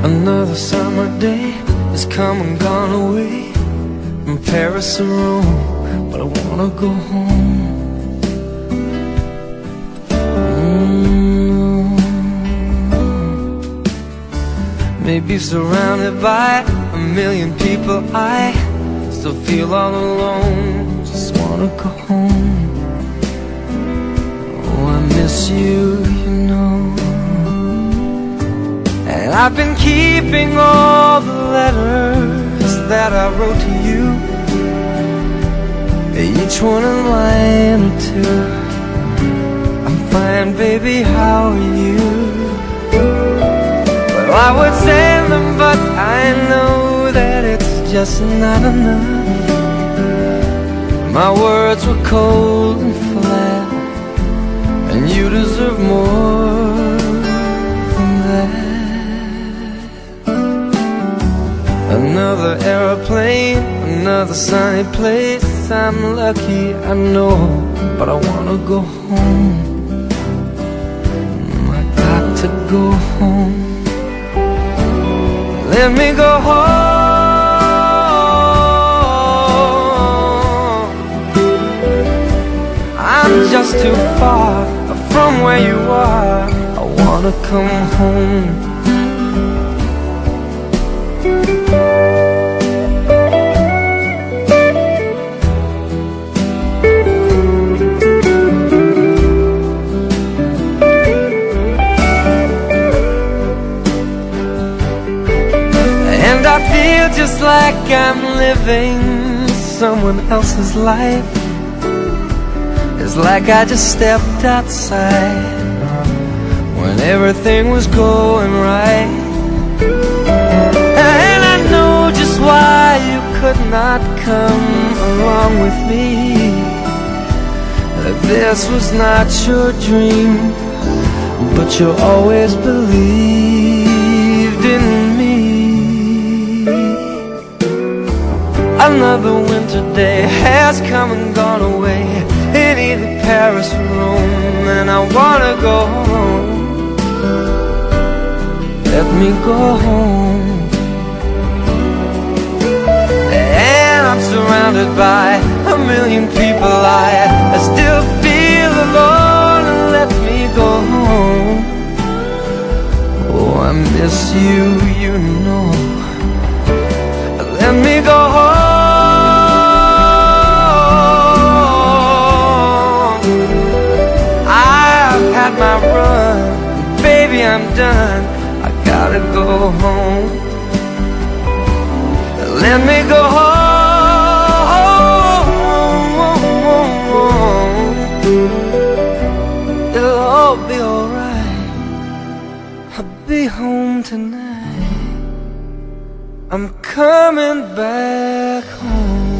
Another summer day has come and gone away from Paris or Rome, but I wanna go home. Maybe surrounded by a million people, I still feel all alone. Just wanna go home. Oh, I miss you, you know. And I've been keeping all the letters that I wrote to you, each one a line or two. I'm fine, baby, how are you? Well, I would send them, but I know that it's just not enough. My words were cold and flat, and you deserve more than that. Another airplane, another sunny place. I'm lucky, I know, but I wanna go home. I got to go home. Let me go home. I'm just too far from where you are. I wanna come home. I feel just like I'm living someone else's life. It's like I just stepped outside when everything was going right. And I know just why you could not come along with me. This was not your dream, but you always believed in me. Another winter day has come and gone away in either Paris or Rome, and I wanna go home. Let me go home. And I'm surrounded by a million people. I still feel alone, and let me go home. Oh, I miss you, you know. Let me go home. My run, baby, I'm done. I gotta go home. Let me go home. It'll all be alright. I'll be home tonight. I'm coming back home.